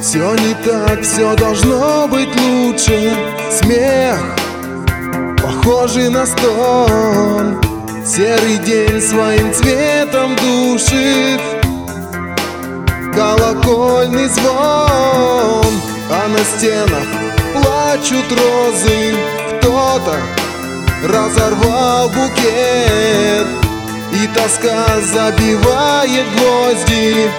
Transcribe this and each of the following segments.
Все не так, все должно быть лучше. Смех, похожий на стон. Серый день своим цветом душит. Колокольный звон, а на стенах плачут розы. Кто-то разорвал букет, и тоска забивает гвозди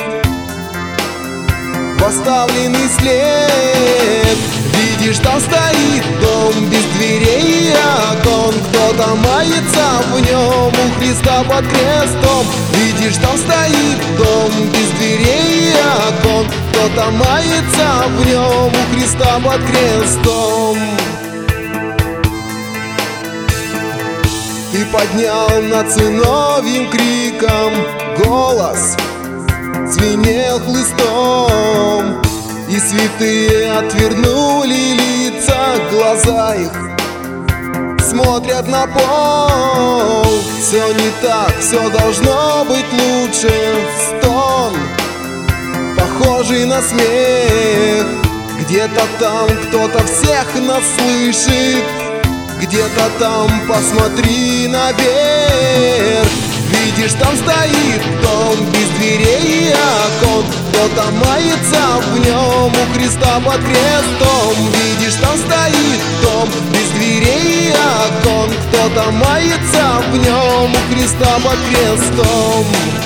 в оставленный след. Видишь, там стоит дом без дверей и окон. Кто-то мается в нем у Христа под крестом. Видишь, там стоит дом без дверей и окон. Кто-то мается в нем у Христа под крестом. Ты поднял над сыновьим криком голос, звенел хлыстом, и святые отвернули лица, глаза их смотрят на пол. Все не так, все должно быть лучше. Стон, похожий на смех. Где-то там кто-то всех нас слышит. Где-то там посмотри наверх. Видишь, там стоит дом без дверей и окон. Кто-то мается в нем у Христа под крестом. Видишь, там стоит дом без дверей и окон. Кто-то мается в нем у Христа под крестом.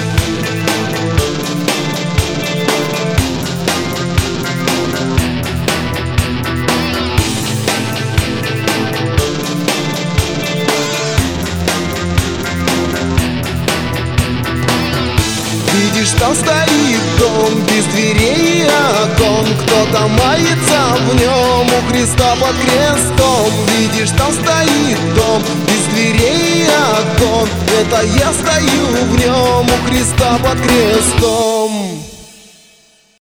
Видишь, там стоит дом без дверей и окон. Кто-то мается в нем у Христа под крестом. Видишь, там стоит дом без дверей и окон. Это я стою в нем у Христа под крестом.